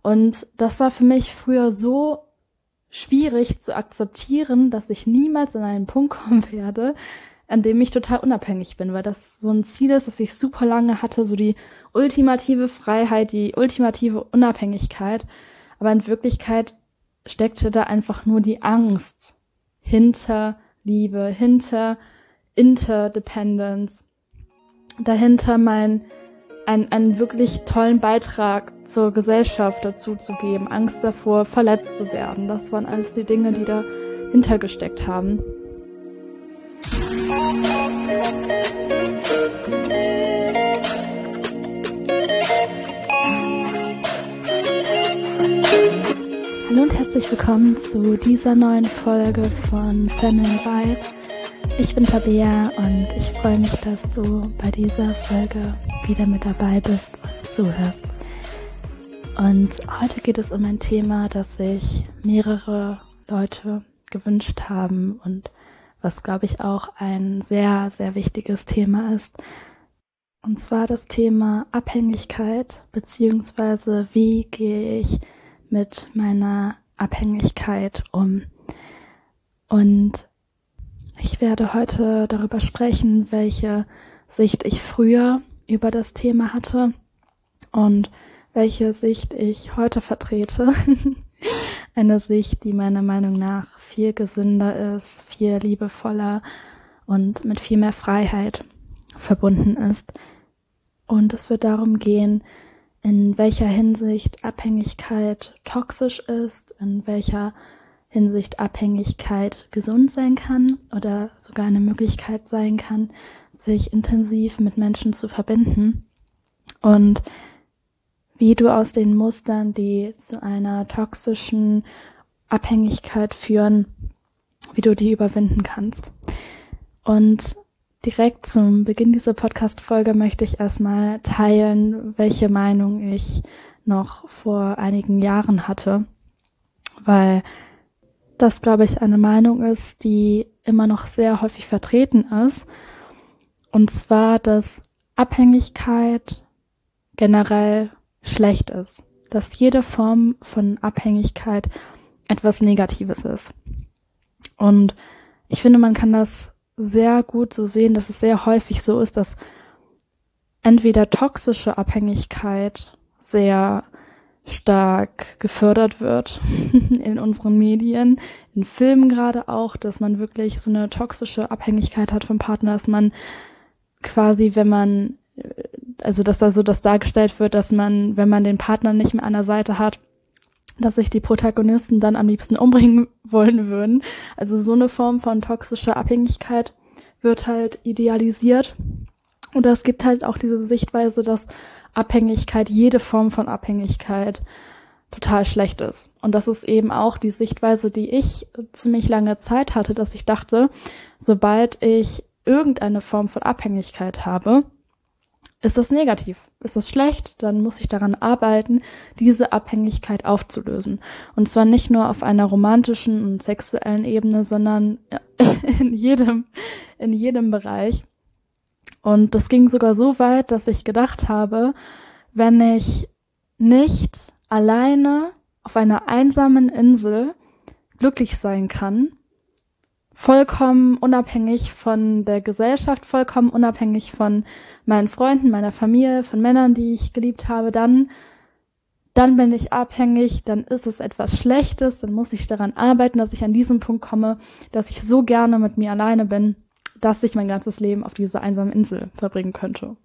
Und das war für mich früher so schwierig zu akzeptieren, dass ich niemals an einen Punkt kommen werde, an dem ich total unabhängig bin, weil das so ein Ziel ist, das ich super lange hatte, so die ultimative Freiheit, die ultimative Unabhängigkeit. Aber in Wirklichkeit steckte da einfach nur die Angst hinter Liebe, hinter Interdependence, dahinter einen wirklich tollen Beitrag zur Gesellschaft dazu zu geben, Angst davor, verletzt zu werden. Das waren alles die Dinge, die dahinter gesteckt haben. Hallo und herzlich willkommen zu dieser neuen Folge von Feminine Vibe. Ich bin Tabea und ich freue mich, dass du bei dieser Folge wieder mit dabei bist und zuhörst. Und heute geht es um ein Thema, das sich mehrere Leute gewünscht haben und was, glaube ich, auch ein sehr, sehr wichtiges Thema ist. Und zwar das Thema Abhängigkeit, beziehungsweise wie gehe ich mit meiner Abhängigkeit um. Und ich werde heute darüber sprechen, welche Sicht ich früher über das Thema hatte und welche Sicht ich heute vertrete. Eine Sicht, die meiner Meinung nach viel gesünder ist, viel liebevoller und mit viel mehr Freiheit verbunden ist. Und es wird darum gehen, in welcher Hinsicht Abhängigkeit toxisch ist, in welcher Hinsicht Abhängigkeit gesund sein kann oder sogar eine Möglichkeit sein kann, sich intensiv mit Menschen zu verbinden und wie du aus den Mustern, die zu einer toxischen Abhängigkeit führen, wie du die überwinden kannst. Und direkt zum Beginn dieser Podcast-Folge möchte ich erstmal teilen, welche Meinung ich noch vor einigen Jahren hatte, weil das, glaube ich, eine Meinung ist, die immer noch sehr häufig vertreten ist. Und zwar, dass Abhängigkeit generell schlecht ist. Dass jede Form von Abhängigkeit etwas Negatives ist. Und ich finde, man kann das sehr gut so sehen, dass es sehr häufig so ist, dass entweder toxische Abhängigkeit sehr stark gefördert wird in unseren Medien, in Filmen gerade auch, dass man wirklich so eine toxische Abhängigkeit hat vom Partner, dass man quasi, dass da so das dargestellt wird, dass man, wenn man den Partner nicht mehr an der Seite hat, dass sich die Protagonisten dann am liebsten umbringen wollen würden. Also so eine Form von toxischer Abhängigkeit wird halt idealisiert. Oder es gibt halt auch diese Sichtweise, dass Abhängigkeit, jede Form von Abhängigkeit total schlecht ist. Und das ist eben auch die Sichtweise, die ich ziemlich lange Zeit hatte, dass ich dachte, sobald ich irgendeine Form von Abhängigkeit habe, ist das negativ, ist das schlecht, dann muss ich daran arbeiten, diese Abhängigkeit aufzulösen. Und zwar nicht nur auf einer romantischen und sexuellen Ebene, sondern in jedem Bereich. Und das ging sogar so weit, dass ich gedacht habe, wenn ich nicht alleine auf einer einsamen Insel glücklich sein kann, vollkommen unabhängig von der Gesellschaft, vollkommen unabhängig von meinen Freunden, meiner Familie, von Männern, die ich geliebt habe, dann bin ich abhängig, dann ist es etwas Schlechtes, dann muss ich daran arbeiten, dass ich an diesen Punkt komme, dass ich so gerne mit mir alleine bin, dass ich mein ganzes Leben auf dieser einsamen Insel verbringen könnte.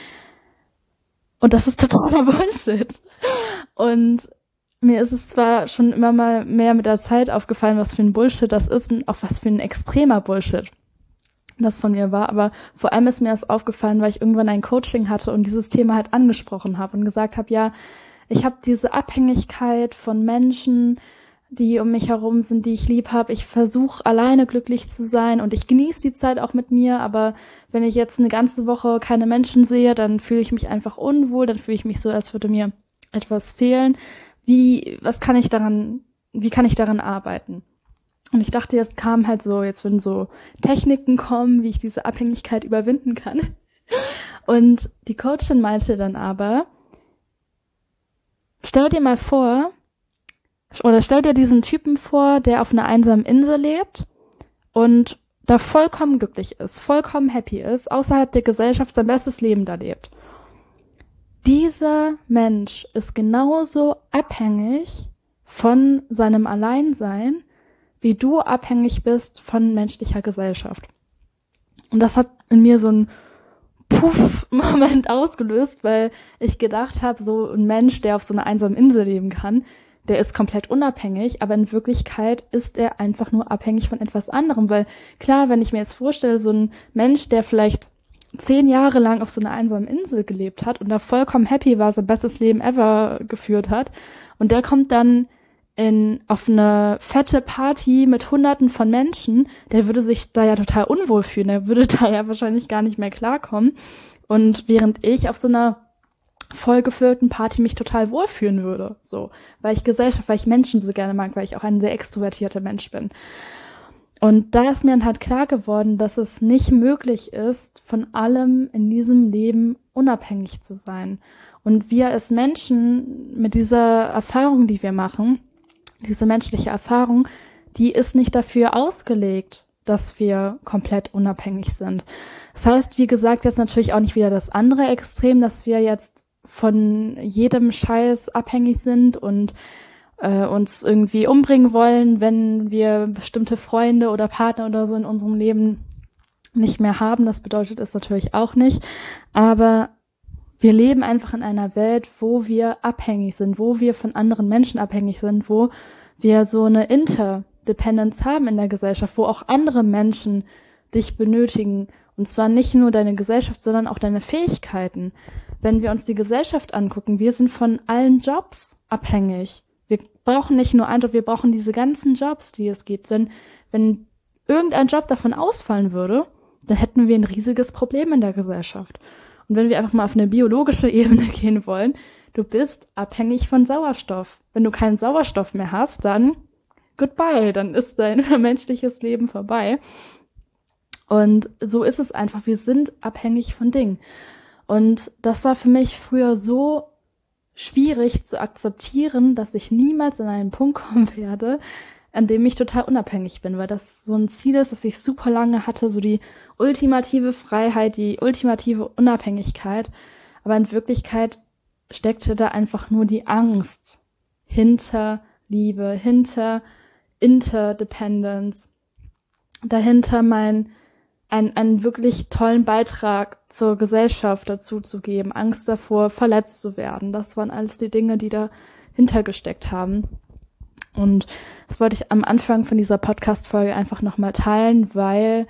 Und das ist totaler Bullshit. Und mir ist es zwar schon immer mal mehr mit der Zeit aufgefallen, was für ein Bullshit das ist und auch was für ein extremer Bullshit das von mir war, aber vor allem ist mir das aufgefallen, weil ich irgendwann ein Coaching hatte und dieses Thema halt angesprochen habe und gesagt habe, ja, ich habe diese Abhängigkeit von Menschen, die um mich herum sind, die ich lieb habe. Ich versuche alleine glücklich zu sein und ich genieße die Zeit auch mit mir, aber wenn ich jetzt eine ganze Woche keine Menschen sehe, dann fühle ich mich einfach unwohl, dann fühle ich mich so, als würde mir etwas fehlen. Wie kann ich daran arbeiten? Und ich dachte, jetzt würden so Techniken kommen, wie ich diese Abhängigkeit überwinden kann. Und die Coachin meinte dann aber, stell dir mal vor, oder stell dir diesen Typen vor, der auf einer einsamen Insel lebt und da vollkommen glücklich ist, vollkommen happy ist, außerhalb der Gesellschaft sein bestes Leben da lebt. Dieser Mensch ist genauso abhängig von seinem Alleinsein, wie du abhängig bist von menschlicher Gesellschaft. Und das hat in mir so einen Puff-Moment ausgelöst, weil ich gedacht habe, so ein Mensch, der auf so einer einsamen Insel leben kann, der ist komplett unabhängig, aber in Wirklichkeit ist er einfach nur abhängig von etwas anderem, weil klar, wenn ich mir jetzt vorstelle, so ein Mensch, der vielleicht 10 Jahre lang auf so einer einsamen Insel gelebt hat und da vollkommen happy war, sein bestes Leben ever geführt hat und der kommt dann auf eine fette Party mit Hunderten von Menschen, der würde sich da ja total unwohl fühlen, der würde da ja wahrscheinlich gar nicht mehr klarkommen. Und während ich auf so einer vollgefüllten Party mich total wohlfühlen würde, so, weil ich Menschen so gerne mag, weil ich auch ein sehr extrovertierter Mensch bin. Und da ist mir dann halt klar geworden, dass es nicht möglich ist, von allem in diesem Leben unabhängig zu sein. Und wir als Menschen mit dieser Erfahrung, die wir machen, diese menschliche Erfahrung, die ist nicht dafür ausgelegt, dass wir komplett unabhängig sind. Das heißt, wie gesagt, jetzt natürlich auch nicht wieder das andere Extrem, dass wir jetzt von jedem Scheiß abhängig sind und uns irgendwie umbringen wollen, wenn wir bestimmte Freunde oder Partner oder so in unserem Leben nicht mehr haben. Das bedeutet es natürlich auch nicht. Aber wir leben einfach in einer Welt, wo wir abhängig sind, wo wir von anderen Menschen abhängig sind, wo wir so eine Interdependence haben in der Gesellschaft, wo auch andere Menschen dich benötigen. Und zwar nicht nur deine Gesellschaft, sondern auch deine Fähigkeiten. Wenn wir uns die Gesellschaft angucken, wir sind von allen Jobs abhängig. Wir brauchen nicht nur einen Job, wir brauchen diese ganzen Jobs, die es gibt. Denn wenn irgendein Job davon ausfallen würde, dann hätten wir ein riesiges Problem in der Gesellschaft. Und wenn wir einfach mal auf eine biologische Ebene gehen wollen, du bist abhängig von Sauerstoff. Wenn du keinen Sauerstoff mehr hast, dann goodbye, dann ist dein menschliches Leben vorbei. Und so ist es einfach, wir sind abhängig von Dingen. Und das war für mich früher so schwierig zu akzeptieren, dass ich niemals an einen Punkt kommen werde, an dem ich total unabhängig bin, weil das so ein Ziel ist, das ich super lange hatte, so die ultimative Freiheit, die ultimative Unabhängigkeit. Aber in Wirklichkeit steckte da einfach nur die Angst hinter Liebe, hinter Interdependence, dahinter einen wirklich tollen Beitrag zur Gesellschaft dazu zu geben, Angst davor, verletzt zu werden. Das waren alles die Dinge, die dahinter gesteckt haben. Und das wollte ich am Anfang von dieser Podcast-Folge einfach nochmal teilen, weil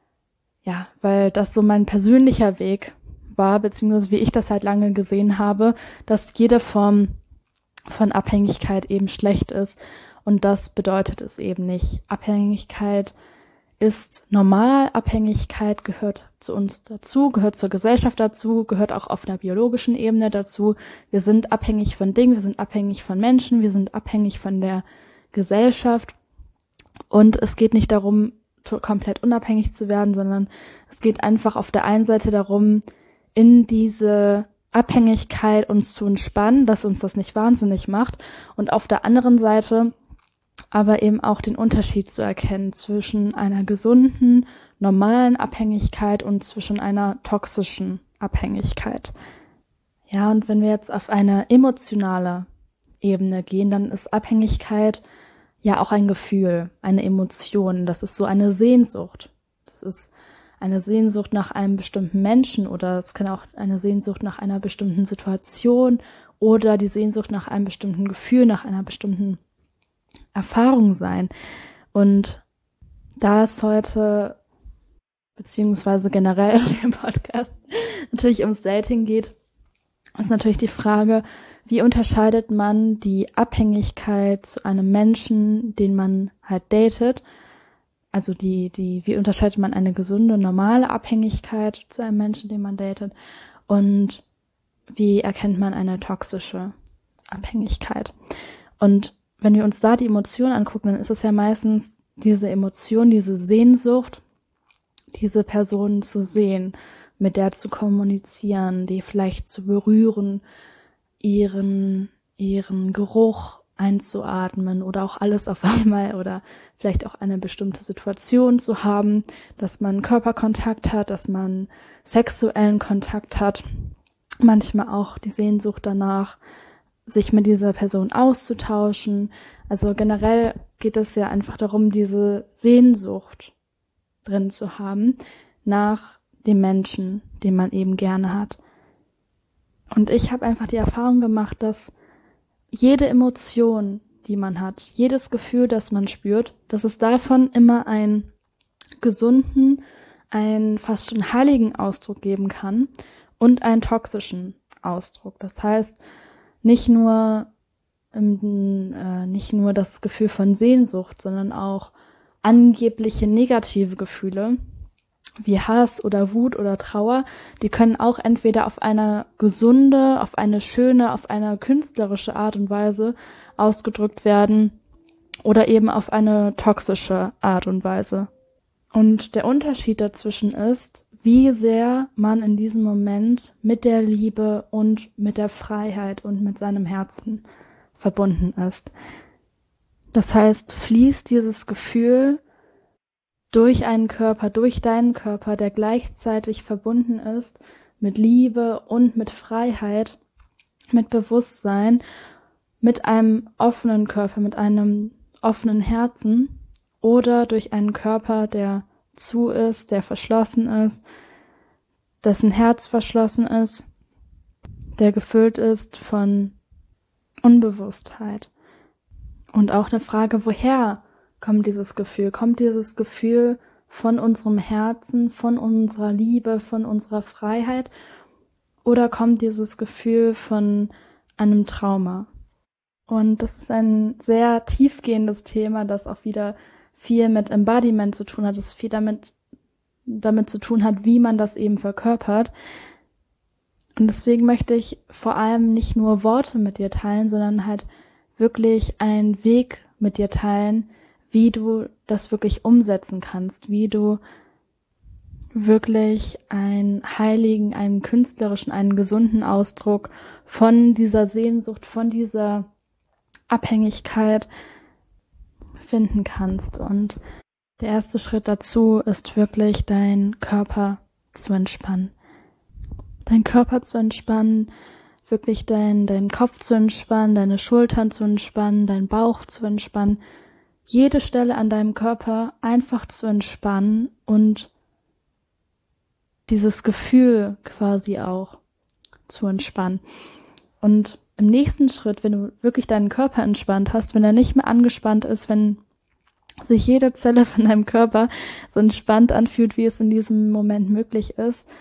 das so mein persönlicher Weg war, beziehungsweise wie ich das halt lange gesehen habe, dass jede Form von Abhängigkeit eben schlecht ist. Und das bedeutet es eben nicht. Abhängigkeit ist normal, Abhängigkeit gehört zu uns dazu, gehört zur Gesellschaft dazu, gehört auch auf einer biologischen Ebene dazu. Wir sind abhängig von Dingen, wir sind abhängig von Menschen, wir sind abhängig von der Gesellschaft. Und es geht nicht darum, komplett unabhängig zu werden, sondern es geht einfach auf der einen Seite darum, in diese Abhängigkeit uns zu entspannen, dass uns das nicht wahnsinnig macht. Und auf der anderen Seite aber eben auch den Unterschied zu erkennen zwischen einer gesunden, normalen Abhängigkeit und zwischen einer toxischen Abhängigkeit. Ja, und wenn wir jetzt auf eine emotionale Ebene gehen, dann ist Abhängigkeit ja auch ein Gefühl, eine Emotion. Das ist so eine Sehnsucht. Das ist eine Sehnsucht nach einem bestimmten Menschen oder es kann auch eine Sehnsucht nach einer bestimmten Situation oder die Sehnsucht nach einem bestimmten Gefühl, nach einer bestimmten Erfahrung sein. Und da es heute, beziehungsweise generell im Podcast, natürlich ums Dating geht, ist natürlich die Frage, wie unterscheidet man die Abhängigkeit zu einem Menschen, den man halt datet? Also wie unterscheidet man eine gesunde, normale Abhängigkeit zu einem Menschen, den man datet? Und wie erkennt man eine toxische Abhängigkeit? Und wenn wir uns da die Emotionen angucken, dann ist es ja meistens diese Emotion, diese Sehnsucht, diese Person zu sehen, mit der zu kommunizieren, die vielleicht zu berühren, ihren ihren Geruch einzuatmen oder auch alles auf einmal oder vielleicht auch eine bestimmte Situation zu haben, dass man Körperkontakt hat, dass man sexuellen Kontakt hat, manchmal auch die Sehnsucht danach, sich mit dieser Person auszutauschen. Also generell geht es ja einfach darum, diese Sehnsucht drin zu haben nach dem Menschen, den man eben gerne hat. Und ich habe einfach die Erfahrung gemacht, dass jede Emotion, die man hat, jedes Gefühl, das man spürt, dass es davon immer einen gesunden, einen fast schon heiligen Ausdruck geben kann und einen toxischen Ausdruck. Das heißt, nicht nur das Gefühl von Sehnsucht, sondern auch angebliche negative Gefühle wie Hass oder Wut oder Trauer, die können auch entweder auf eine gesunde, auf eine schöne, auf eine künstlerische Art und Weise ausgedrückt werden oder eben auf eine toxische Art und Weise. Und der Unterschied dazwischen ist, wie sehr man in diesem Moment mit der Liebe und mit der Freiheit und mit seinem Herzen verbunden ist. Das heißt, fließt dieses Gefühl durch einen Körper, durch deinen Körper, der gleichzeitig verbunden ist mit Liebe und mit Freiheit, mit Bewusstsein, mit einem offenen Körper, mit einem offenen Herzen oder durch einen Körper, der zu ist, der verschlossen ist, dessen Herz verschlossen ist, der gefüllt ist von Unbewusstheit. Und auch eine Frage, woher kommt dieses Gefühl? Kommt dieses Gefühl von unserem Herzen, von unserer Liebe, von unserer Freiheit? Oder kommt dieses Gefühl von einem Trauma? Und das ist ein sehr tiefgehendes Thema, das auch wieder viel mit Embodiment zu tun hat, das viel damit zu tun hat, wie man das eben verkörpert. Und deswegen möchte ich vor allem nicht nur Worte mit dir teilen, sondern halt wirklich einen Weg mit dir teilen, wie du das wirklich umsetzen kannst, wie du wirklich einen heiligen, einen künstlerischen, einen gesunden Ausdruck von dieser Sehnsucht, von dieser Abhängigkeit finden kannst. Und der erste Schritt dazu ist wirklich, deinen Körper zu entspannen. Deinen Körper zu entspannen, wirklich deinen Kopf zu entspannen, deine Schultern zu entspannen, deinen Bauch zu entspannen, jede Stelle an deinem Körper einfach zu entspannen und dieses Gefühl quasi auch zu entspannen. Und im nächsten Schritt, wenn du wirklich deinen Körper entspannt hast, wenn er nicht mehr angespannt ist, wenn sich jede Zelle von deinem Körper so entspannt anfühlt, wie es in diesem Moment möglich ist,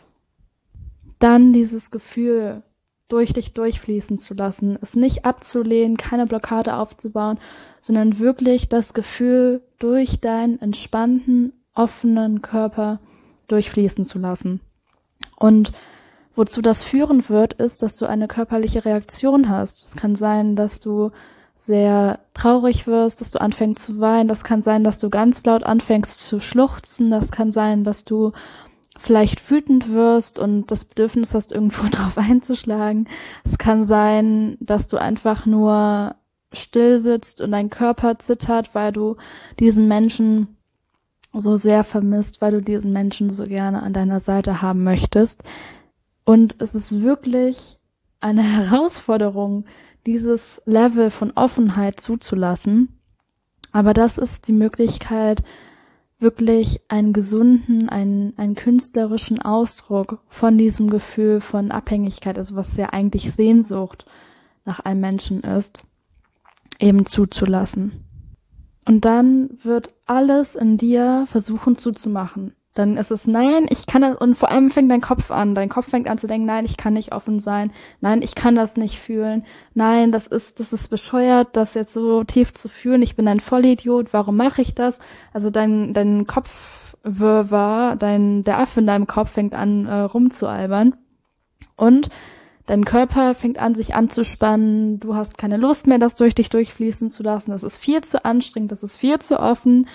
dann dieses Gefühl durch dich durchfließen zu lassen, es nicht abzulehnen, keine Blockade aufzubauen, sondern wirklich das Gefühl durch deinen entspannten, offenen Körper durchfließen zu lassen. Und wozu das führen wird, ist, dass du eine körperliche Reaktion hast. Es kann sein, dass du sehr traurig wirst, dass du anfängst zu weinen. Das kann sein, dass du ganz laut anfängst zu schluchzen. Das kann sein, dass du vielleicht wütend wirst und das Bedürfnis hast, irgendwo drauf einzuschlagen. Es kann sein, dass du einfach nur still sitzt und dein Körper zittert, weil du diesen Menschen so sehr vermisst, weil du diesen Menschen so gerne an deiner Seite haben möchtest. Und es ist wirklich eine Herausforderung, dieses Level von Offenheit zuzulassen. Aber das ist die Möglichkeit, wirklich einen gesunden, einen künstlerischen Ausdruck von diesem Gefühl von Abhängigkeit, also was ja eigentlich Sehnsucht nach einem Menschen ist, eben zuzulassen. Und dann wird alles in dir versuchen zuzumachen. Dann ist es, nein, ich kann das, und vor allem fängt dein Kopf an zu denken, nein, ich kann nicht offen sein, nein, ich kann das nicht fühlen, nein, das ist bescheuert, das jetzt so tief zu fühlen, ich bin ein Vollidiot, warum mache ich das? Also dein Kopfwirrwarr, der Affe in deinem Kopf fängt an rumzualbern und dein Körper fängt an, sich anzuspannen, du hast keine Lust mehr, das durch dich durchfließen zu lassen, das ist viel zu anstrengend, das ist viel zu offen.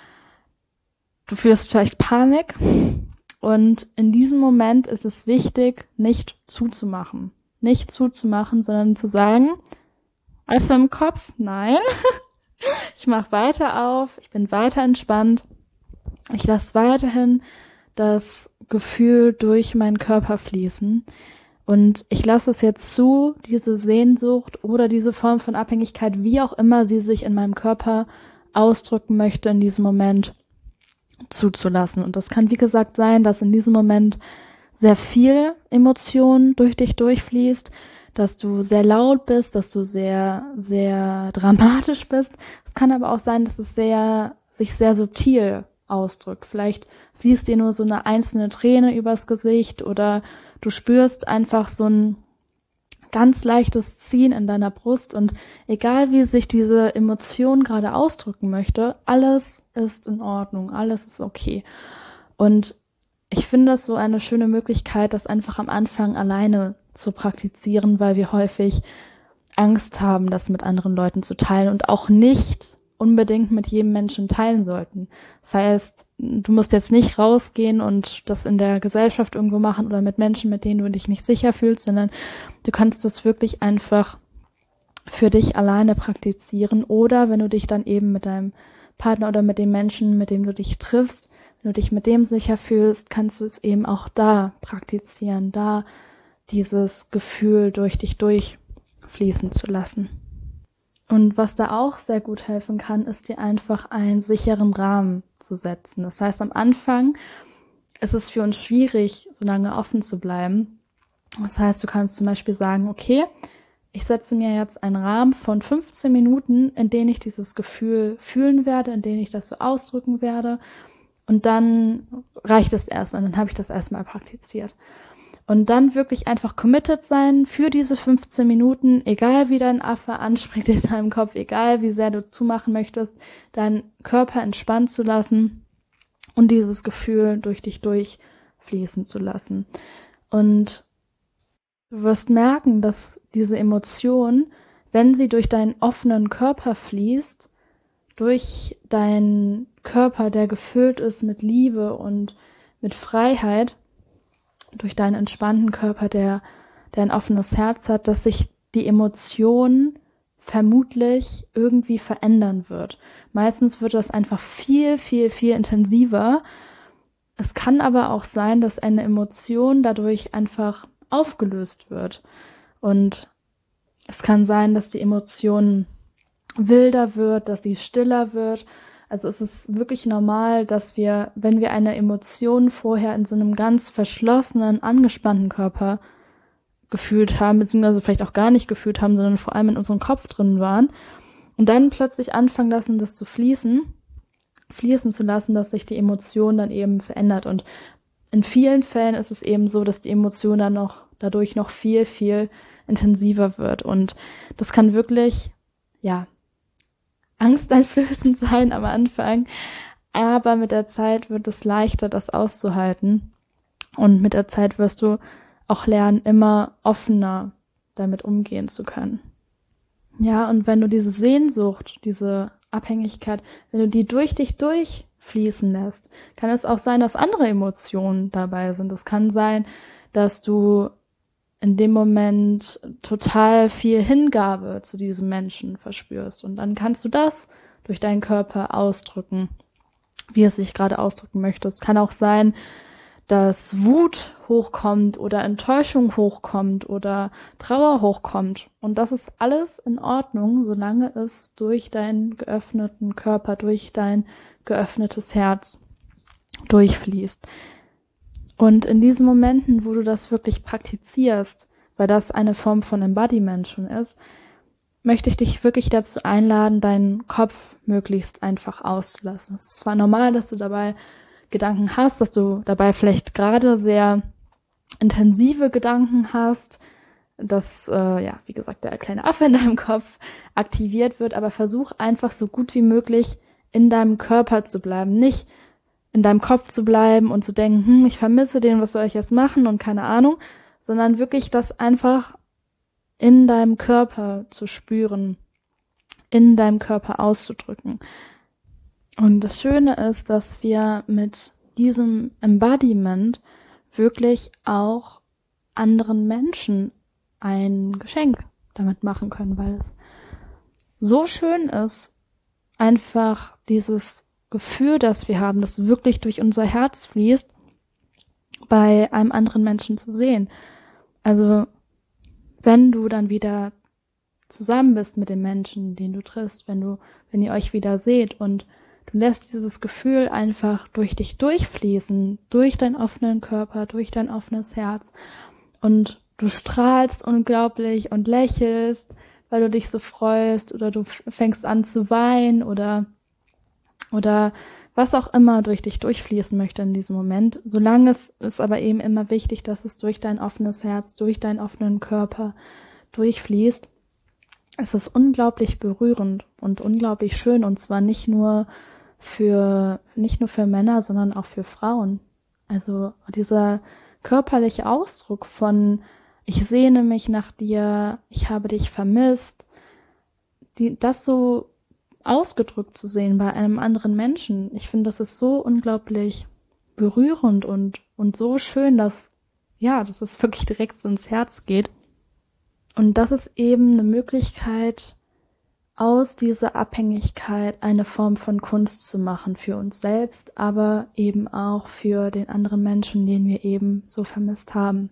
Du fühlst vielleicht Panik und in diesem Moment ist es wichtig, nicht zuzumachen, sondern zu sagen, Einfach im Kopf? Nein. Ich mache weiter auf, ich bin weiter entspannt. Ich lasse weiterhin das Gefühl durch meinen Körper fließen. Und ich lasse es jetzt zu, diese Sehnsucht oder diese Form von Abhängigkeit, wie auch immer sie sich in meinem Körper ausdrücken möchte, in diesem Moment zuzulassen. Und das kann, wie gesagt, sein, dass in diesem Moment sehr viel Emotion durch dich durchfließt, dass du sehr laut bist, dass du sehr, sehr dramatisch bist. Es kann aber auch sein, dass es sich sehr subtil ausdrückt. Vielleicht fließt dir nur so eine einzelne Träne übers Gesicht oder du spürst einfach so ein ganz leichtes Ziehen in deiner Brust und egal wie sich diese Emotion gerade ausdrücken möchte, alles ist in Ordnung, alles ist okay. Und ich finde es so eine schöne Möglichkeit, das einfach am Anfang alleine zu praktizieren, weil wir häufig Angst haben, das mit anderen Leuten zu teilen und auch nicht unbedingt mit jedem Menschen teilen sollten. Das heißt, du musst jetzt nicht rausgehen und das in der Gesellschaft irgendwo machen oder mit Menschen, mit denen du dich nicht sicher fühlst, sondern du kannst das wirklich einfach für dich alleine praktizieren oder wenn du dich dann eben mit deinem Partner oder mit dem Menschen, mit dem du dich triffst, wenn du dich mit dem sicher fühlst, kannst du es eben auch da praktizieren, da dieses Gefühl durch dich durchfließen zu lassen. Und was da auch sehr gut helfen kann, ist dir einfach einen sicheren Rahmen zu setzen. Das heißt, am Anfang ist es für uns schwierig, so lange offen zu bleiben. Das heißt, du kannst zum Beispiel sagen, okay, ich setze mir jetzt einen Rahmen von 15 Minuten, in denen ich dieses Gefühl fühlen werde, in denen ich das so ausdrücken werde. Und dann reicht es erstmal, dann habe ich das erstmal praktiziert. Und dann wirklich einfach committed sein für diese 15 Minuten, egal wie dein Affe anspringt in deinem Kopf, egal wie sehr du zumachen möchtest, deinen Körper entspannt zu lassen und dieses Gefühl durch dich durchfließen zu lassen. Und du wirst merken, dass diese Emotion, wenn sie durch deinen offenen Körper fließt, durch deinen Körper, der gefüllt ist mit Liebe und mit Freiheit, durch deinen entspannten Körper, der ein offenes Herz hat, dass sich die Emotion vermutlich irgendwie verändern wird. Meistens wird das einfach viel, viel, viel intensiver. Es kann aber auch sein, dass eine Emotion dadurch einfach aufgelöst wird. Und es kann sein, dass die Emotion wilder wird, dass sie stiller wird. Also es ist wirklich normal, dass wir, wenn wir eine Emotion vorher in so einem ganz verschlossenen, angespannten Körper gefühlt haben, beziehungsweise vielleicht auch gar nicht gefühlt haben, sondern vor allem in unserem Kopf drin waren und dann plötzlich anfangen lassen, das zu fließen zu lassen, dass sich die Emotion dann eben verändert. Und in vielen Fällen ist es eben so, dass die Emotion dann dadurch noch viel, viel intensiver wird. Und das kann wirklich, angsteinflößend sein am Anfang, aber mit der Zeit wird es leichter, das auszuhalten und mit der Zeit wirst du auch lernen, immer offener damit umgehen zu können. Ja, und wenn du diese Sehnsucht, diese Abhängigkeit, wenn du die durch dich durchfließen lässt, kann es auch sein, dass andere Emotionen dabei sind. Es kann sein, dass du in dem Moment total viel Hingabe zu diesem Menschen verspürst. Und dann kannst du das durch deinen Körper ausdrücken, wie es sich gerade ausdrücken möchte. Es kann auch sein, dass Wut hochkommt oder Enttäuschung hochkommt oder Trauer hochkommt. Und das ist alles in Ordnung, solange es durch deinen geöffneten Körper, durch dein geöffnetes Herz durchfließt. Und in diesen Momenten, wo du das wirklich praktizierst, weil das eine Form von Embodiment schon ist, möchte ich dich wirklich dazu einladen, deinen Kopf möglichst einfach auszulassen. Es ist zwar normal, dass du dabei Gedanken hast, dass du dabei vielleicht gerade sehr intensive Gedanken hast, dass, wie gesagt, der kleine Affe in deinem Kopf aktiviert wird, aber versuch einfach so gut wie möglich in deinem Körper zu bleiben, nicht in deinem Kopf zu bleiben und zu denken, ich vermisse den, was soll ich jetzt machen und keine Ahnung, sondern wirklich das einfach in deinem Körper zu spüren, in deinem Körper auszudrücken. Und das Schöne ist, dass wir mit diesem Embodiment wirklich auch anderen Menschen ein Geschenk damit machen können, weil es so schön ist, einfach dieses Gefühl, das wir haben, das wirklich durch unser Herz fließt, bei einem anderen Menschen zu sehen. Also wenn du dann wieder zusammen bist mit dem Menschen, den du triffst, wenn ihr euch wieder seht und du lässt dieses Gefühl einfach durch dich durchfließen, durch deinen offenen Körper, durch dein offenes Herz und du strahlst unglaublich und lächelst, weil du dich so freust oder du fängst an zu weinen oder was auch immer durch dich durchfließen möchte in diesem Moment. Solange es ist aber eben immer wichtig, dass es durch dein offenes Herz, durch deinen offenen Körper durchfließt. Es ist unglaublich berührend und unglaublich schön, und zwar nicht nur für Männer, sondern auch für Frauen. Also dieser körperliche Ausdruck von ich sehne mich nach dir, ich habe dich vermisst, das so ausgedrückt zu sehen bei einem anderen Menschen. Ich finde, das ist so unglaublich berührend und so schön, dass es wirklich direkt so ins Herz geht. Und das ist eben eine Möglichkeit, aus dieser Abhängigkeit eine Form von Kunst zu machen für uns selbst, aber eben auch für den anderen Menschen, den wir eben so vermisst haben.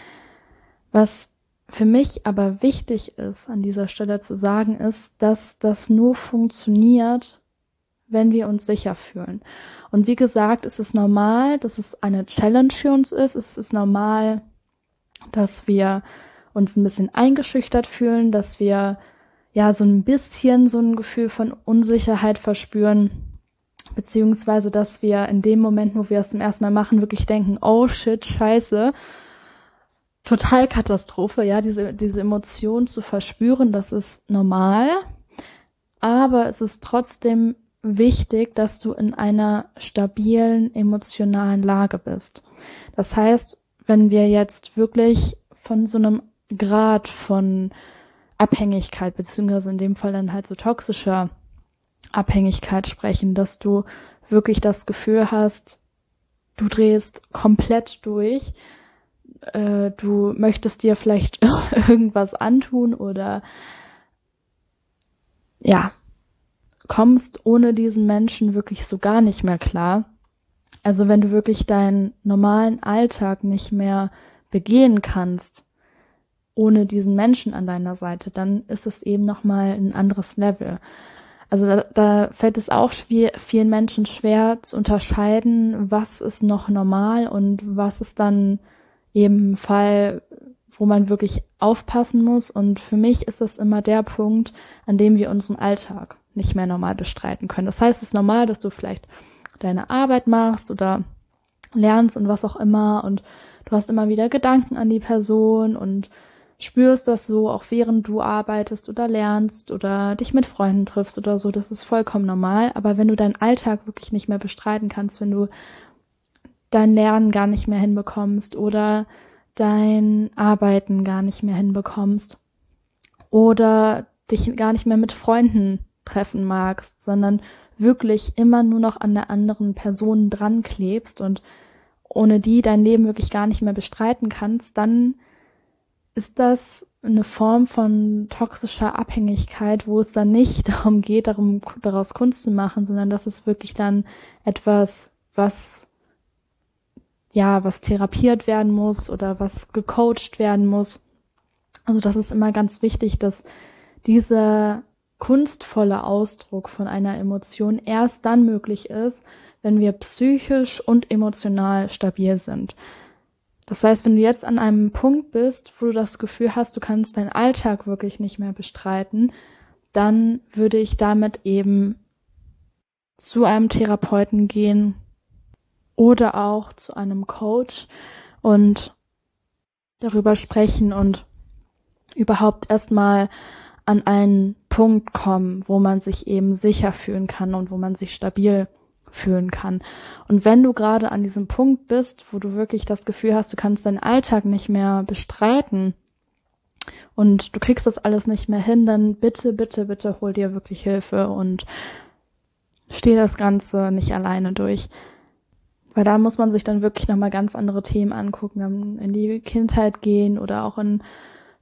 Was für mich aber wichtig ist, an dieser Stelle zu sagen, ist, dass das nur funktioniert, wenn wir uns sicher fühlen. Und wie gesagt, es ist normal, dass es eine Challenge für uns ist. Es ist normal, dass wir uns ein bisschen eingeschüchtert fühlen, dass wir so ein bisschen so ein Gefühl von Unsicherheit verspüren, beziehungsweise dass wir in dem Moment, wo wir es zum ersten Mal machen, wirklich denken, oh shit, scheiße, total Katastrophe, diese Emotion zu verspüren, das ist normal, aber es ist trotzdem wichtig, dass du in einer stabilen emotionalen Lage bist. Das heißt, wenn wir jetzt wirklich von so einem Grad von Abhängigkeit, beziehungsweise in dem Fall dann halt so toxischer Abhängigkeit sprechen, dass du wirklich das Gefühl hast, du drehst komplett durch, du möchtest dir vielleicht irgendwas antun oder kommst ohne diesen Menschen wirklich so gar nicht mehr klar. Also wenn du wirklich deinen normalen Alltag nicht mehr begehen kannst, ohne diesen Menschen an deiner Seite, dann ist es eben nochmal ein anderes Level. Also da fällt es auch vielen Menschen schwer zu unterscheiden, was ist noch normal und was ist dann eben ein Fall, wo man wirklich aufpassen muss. Und für mich ist das immer der Punkt, an dem wir unseren Alltag nicht mehr normal bestreiten können. Das heißt, es ist normal, dass du vielleicht deine Arbeit machst oder lernst und was auch immer und du hast immer wieder Gedanken an die Person und spürst das so, auch während du arbeitest oder lernst oder dich mit Freunden triffst oder so, das ist vollkommen normal. Aber wenn du deinen Alltag wirklich nicht mehr bestreiten kannst, wenn du dein Lernen gar nicht mehr hinbekommst oder dein Arbeiten gar nicht mehr hinbekommst oder dich gar nicht mehr mit Freunden treffen magst, sondern wirklich immer nur noch an der anderen Person dran klebst und ohne die dein Leben wirklich gar nicht mehr bestreiten kannst, dann ist das eine Form von toxischer Abhängigkeit, wo es dann nicht darum geht, daraus Kunst zu machen, sondern das ist wirklich dann etwas, was therapiert werden muss oder was gecoacht werden muss. Also das ist immer ganz wichtig, dass dieser kunstvolle Ausdruck von einer Emotion erst dann möglich ist, wenn wir psychisch und emotional stabil sind. Das heißt, wenn du jetzt an einem Punkt bist, wo du das Gefühl hast, du kannst deinen Alltag wirklich nicht mehr bestreiten, dann würde ich damit eben zu einem Therapeuten gehen oder auch zu einem Coach und darüber sprechen und überhaupt erstmal an einen Punkt kommen, wo man sich eben sicher fühlen kann und wo man sich stabil fühlen kann. Und wenn du gerade an diesem Punkt bist, wo du wirklich das Gefühl hast, du kannst deinen Alltag nicht mehr bestreiten und du kriegst das alles nicht mehr hin, dann bitte, bitte, bitte hol dir wirklich Hilfe und steh das Ganze nicht alleine durch. Weil da muss man sich dann wirklich nochmal ganz andere Themen angucken, dann in die Kindheit gehen oder auch in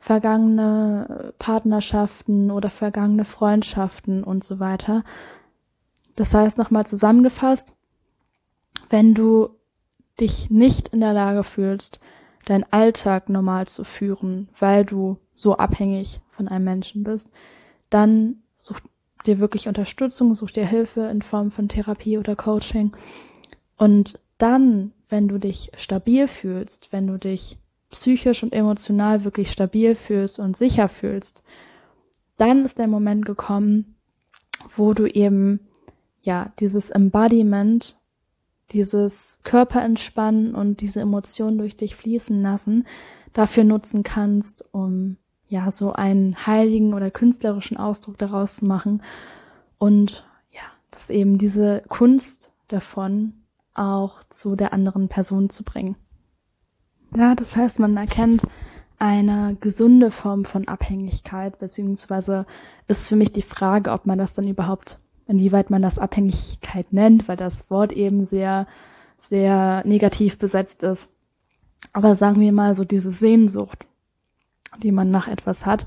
vergangene Partnerschaften oder vergangene Freundschaften und so weiter. Das heißt, nochmal zusammengefasst, wenn du dich nicht in der Lage fühlst, deinen Alltag normal zu führen, weil du so abhängig von einem Menschen bist, dann such dir wirklich Unterstützung, such dir Hilfe in Form von Therapie oder Coaching. Und dann, wenn du dich stabil fühlst, wenn du dich psychisch und emotional wirklich stabil fühlst und sicher fühlst, dann ist der Moment gekommen, wo du eben, dieses Embodiment, dieses Körperentspannen und diese Emotionen durch dich fließen lassen, dafür nutzen kannst, um so einen heiligen oder künstlerischen Ausdruck daraus zu machen und dass eben diese Kunst davon auch zu der anderen Person zu bringen. Ja, das heißt, man erkennt eine gesunde Form von Abhängigkeit, beziehungsweise ist für mich die Frage, ob man das dann überhaupt, inwieweit man das Abhängigkeit nennt, weil das Wort eben sehr, sehr negativ besetzt ist. Aber sagen wir mal so diese Sehnsucht, die man nach etwas hat,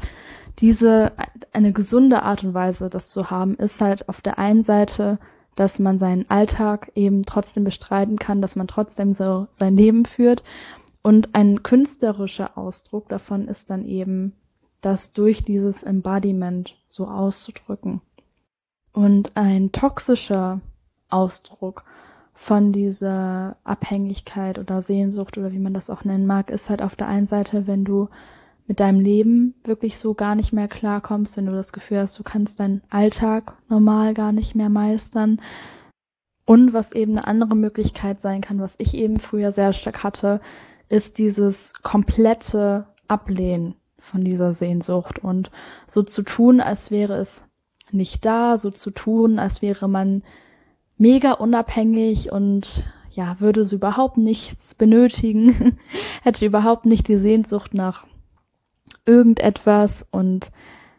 eine gesunde Art und Weise, das zu haben, ist halt auf der einen Seite, dass man seinen Alltag eben trotzdem bestreiten kann, dass man trotzdem so sein Leben führt. Und ein künstlerischer Ausdruck davon ist dann eben, das durch dieses Embodiment so auszudrücken. Und ein toxischer Ausdruck von dieser Abhängigkeit oder Sehnsucht oder wie man das auch nennen mag, ist halt auf der einen Seite, wenn du mit deinem Leben wirklich so gar nicht mehr klarkommst, wenn du das Gefühl hast, du kannst deinen Alltag normal gar nicht mehr meistern. Und was eben eine andere Möglichkeit sein kann, was ich eben früher sehr stark hatte, ist dieses komplette Ablehnen von dieser Sehnsucht und so zu tun, als wäre es nicht da, so zu tun, als wäre man mega unabhängig und würde so überhaupt nichts benötigen, hätte überhaupt nicht die Sehnsucht nach irgendetwas und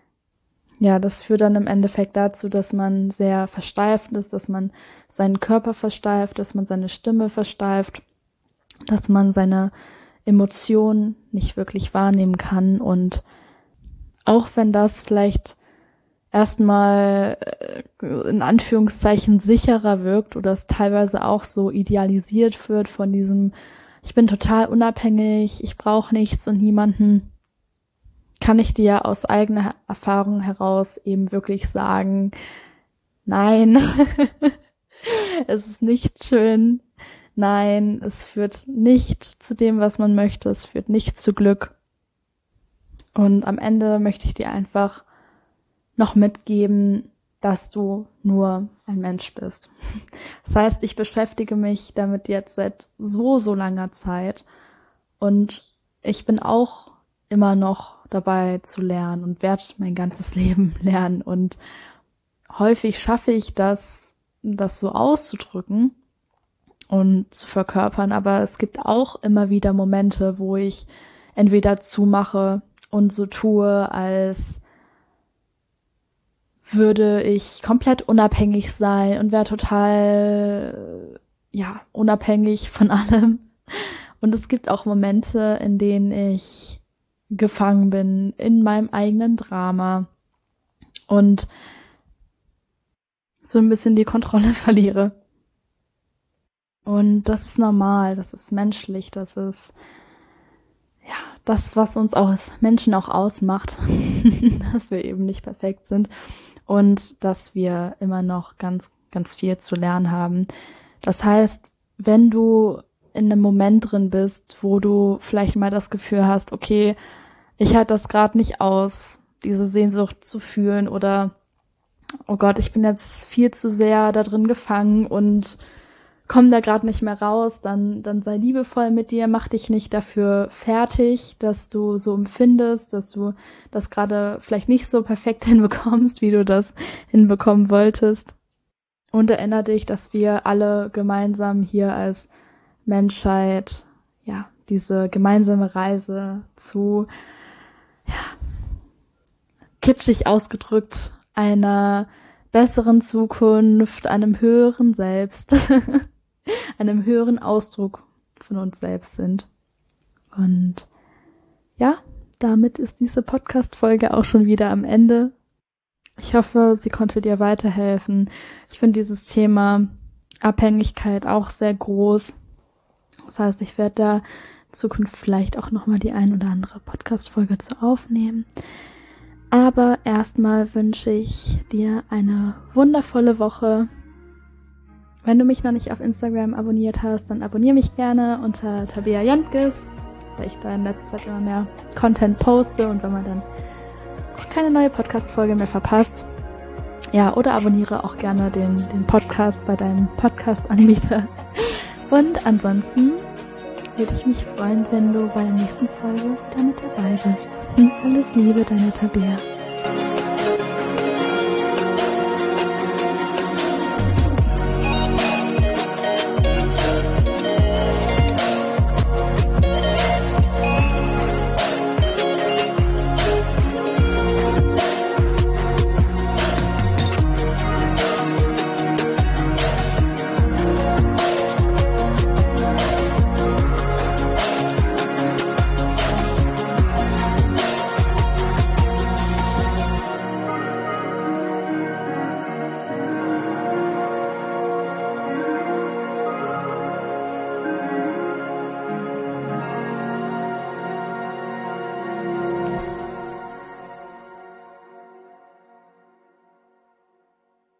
das führt dann im Endeffekt dazu, dass man sehr versteift ist, dass man seinen Körper versteift, dass man seine Stimme versteift, dass man seine Emotionen nicht wirklich wahrnehmen kann und auch wenn das vielleicht erstmal in Anführungszeichen sicherer wirkt oder es teilweise auch so idealisiert wird von diesem, ich bin total unabhängig, ich brauche nichts und niemanden, kann ich dir aus eigener Erfahrung heraus eben wirklich sagen, nein, es ist nicht schön, nein, es führt nicht zu dem, was man möchte, es führt nicht zu Glück. Und am Ende möchte ich dir einfach noch mitgeben, dass du nur ein Mensch bist. Das heißt, ich beschäftige mich damit jetzt seit so langer Zeit und ich bin auch immer noch dabei zu lernen und werde mein ganzes Leben lernen und häufig schaffe ich das so auszudrücken und zu verkörpern, aber es gibt auch immer wieder Momente, wo ich entweder zumache und so tue, als würde ich komplett unabhängig sein und wäre total, unabhängig von allem. Und es gibt auch Momente, in denen ich gefangen bin in meinem eigenen Drama und so ein bisschen die Kontrolle verliere. Und das ist normal, das ist menschlich, das ist das, was uns als Menschen auch ausmacht, dass wir eben nicht perfekt sind und dass wir immer noch ganz, ganz viel zu lernen haben. Das heißt, wenn du in einem Moment drin bist, wo du vielleicht mal das Gefühl hast, okay, ich halte das gerade nicht aus, diese Sehnsucht zu fühlen oder oh Gott, ich bin jetzt viel zu sehr da drin gefangen und komme da gerade nicht mehr raus, dann sei liebevoll mit dir, mach dich nicht dafür fertig, dass du so empfindest, dass du das gerade vielleicht nicht so perfekt hinbekommst, wie du das hinbekommen wolltest. Und erinnere dich, dass wir alle gemeinsam hier als Menschheit, diese gemeinsame Reise zu, kitschig ausgedrückt, einer besseren Zukunft, einem höheren Selbst, einem höheren Ausdruck von uns selbst sind. Und damit ist diese Podcast-Folge auch schon wieder am Ende. Ich hoffe, sie konnte dir weiterhelfen. Ich finde dieses Thema Abhängigkeit auch sehr groß. Das heißt, ich werde da in Zukunft vielleicht auch nochmal die ein oder andere Podcast-Folge zu aufnehmen. Aber erstmal wünsche ich dir eine wundervolle Woche. Wenn du mich noch nicht auf Instagram abonniert hast, dann abonniere mich gerne unter Tabea Jantges, weil ich da in letzter Zeit immer mehr Content poste und wenn man dann auch keine neue Podcast-Folge mehr verpasst. Ja, oder abonniere auch gerne den Podcast bei deinem Podcast-Anbieter. Und ansonsten würde ich mich freuen, wenn du bei der nächsten Folge wieder mit dabei bist. Alles Liebe, deine Tabea.